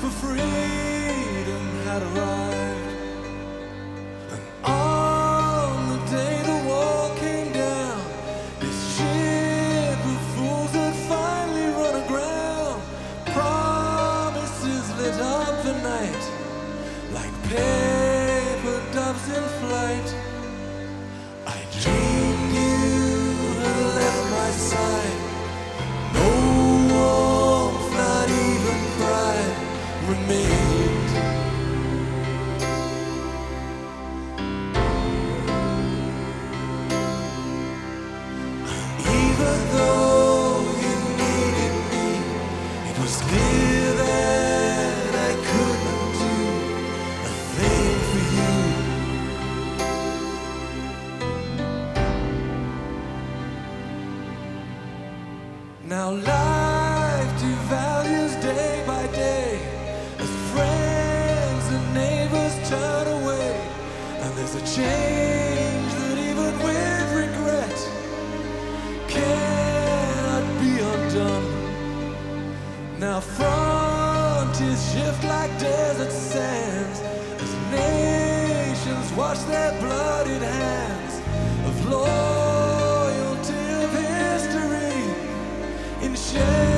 for freedom had arrived. And on the day the wall came down, this ship of fools had finally run aground. Promises lit up the night like paper doves in flight. I dreamed you had left my side. No warmth, not even pride remained. Even though you needed me, it was clear that I couldn't do a thing for you. Now life devalues day by day as friends and neighbors turn away, and there's a change that even with regret cannot be undone. Now frontiers shift like desert sands as nations wash their bloodied hands of loyalty, of history in shame.